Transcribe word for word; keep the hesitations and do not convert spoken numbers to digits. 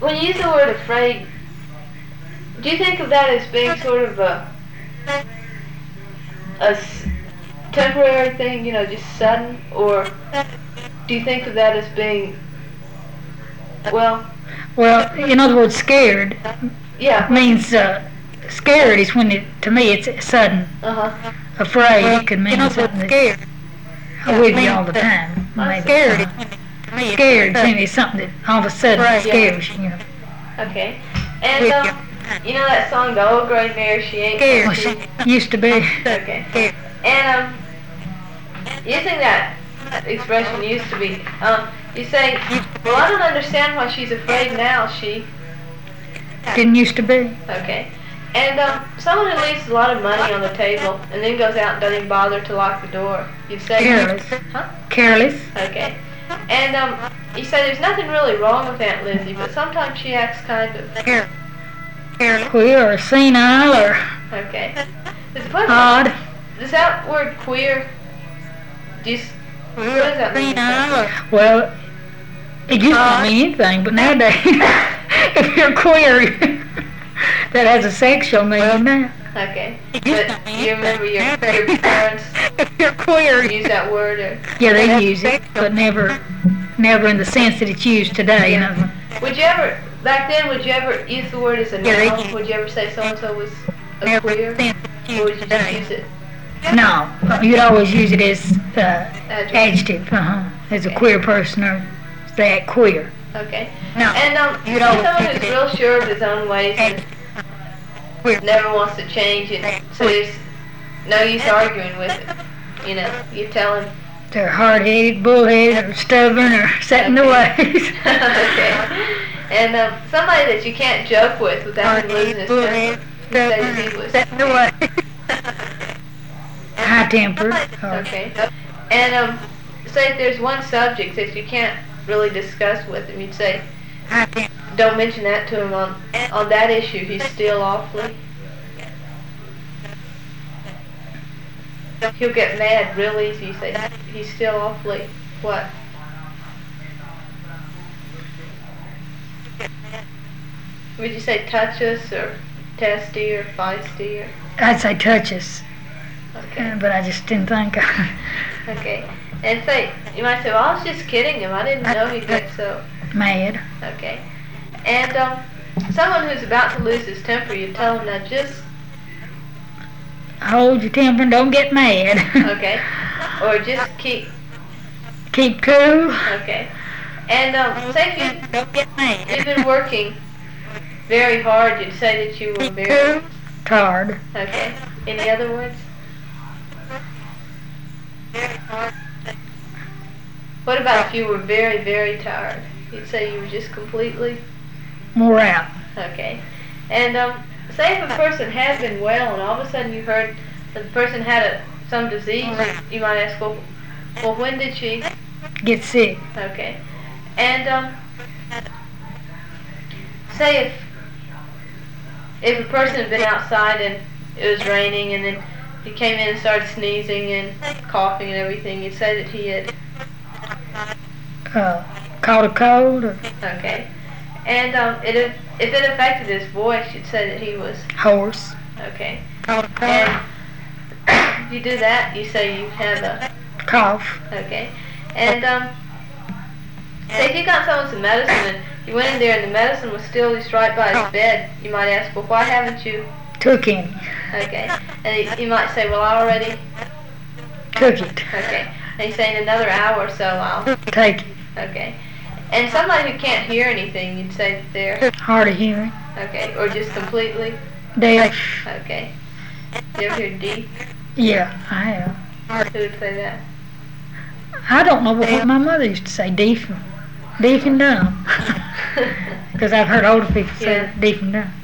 when you use the word afraid, do you think of that as being sort of a, a s- temporary thing, you know, just sudden, or do you think of that as being, well, Well, in other words, scared yeah, means uh, scared is when it, to me, it's sudden. uh-huh, Afraid it could mean something that's with you all the time. Maybe. scared. Uh, scared to me is something that all of a sudden Right, yeah. scares you. You know. Okay, and um, you know that song, The Old Gray Mare, She Ain't Well, Gonna she See? used to be. Okay, and um, using that expression used to be, um, you say, well, I don't understand why she's afraid now, she, Didn't used to be. okay, and um, someone who leaves a lot of money on the table and then goes out and doesn't even bother to lock the door, you'd say, Careless. huh? Careless. Okay, and um, you say there's nothing really wrong with Aunt Lizzie, but sometimes she acts kind of, Queer or senile or okay, is the question, odd. does that word queer, do you, s- what does that mean? exactly? Well, it used to mean anything, but nowadays, if you're queer, that has a sexual meaning now. Okay, but you remember your, your parents If you're queer, use that word, or yeah, they use it, but never, never in the sense that it's used today. You know. would you ever, back then, would you ever use the word as a Yeah, they noun? use- Would you ever say so-and-so was a queer? Or would you just use it No, you'd always use it as uh, adjective? adjective, uh-huh, as a Okay. queer person or that queer. Okay. No. And um, You you're don't someone use who's it. real sure of his own ways and Queer. never wants to change it, so there's no use arguing with it. You know, you tell him. They're hard-headed, bullheaded, or stubborn, or set in their ways. Okay. And um, somebody that you can't joke with without him losing his temper. You say that he was. Set in their ways. High-tempered. or- Okay. And um, say if there's one subject that you can't really discuss with him, you'd say, High-tempered. don't mention that to him on on that issue. He's still awfully. He'll get mad real easy. You say he's still awfully what? Would you say touches or testy or feisty or? I'd say touches, Okay. uh, but I just didn't think of it. Okay. And say you might say, well, I was just kidding him. I didn't know he'd get so. Mad. Okay. And um, someone who's about to lose his temper, you tell him now just Hold your temper and don't get mad. okay, or just keep Keep cool. okay. And um, say if you Don't get mad. you've been working very hard, you'd say that you were very Tired. okay. Any other words? What about if you were very, very tired? You'd say you were just completely More out. okay. And um, say if a person has been well and all of a sudden you heard that the person had a, some disease, you might ask, well, well, when did she? Get sick. Okay. And um, say if if a person had been outside and it was raining and then he came in and started sneezing and coughing and everything, you'd say that he had Uh, caught a cold or okay. And um, it if if it affected his voice, you'd say that he was horse. okay. Caught a cold. And if you do that, you say you have a Cough. okay. And um, say if you got someone some medicine and you went in there and the medicine was still just right by his bed, you might ask, well, why haven't you? Took him. Okay. And he, you might say, well, I already. Took it. Okay. And he's saying another hour or so, I'll. Take it. Okay. And somebody who can't hear anything, you'd say that they're Hard of hearing. okay, or just completely Deaf. okay. You ever hear deep? Yeah, I have. Who would say that? I don't know what my mother used to say. Deaf and, deaf and dumb. Because I've heard older people say Yeah. deaf and dumb.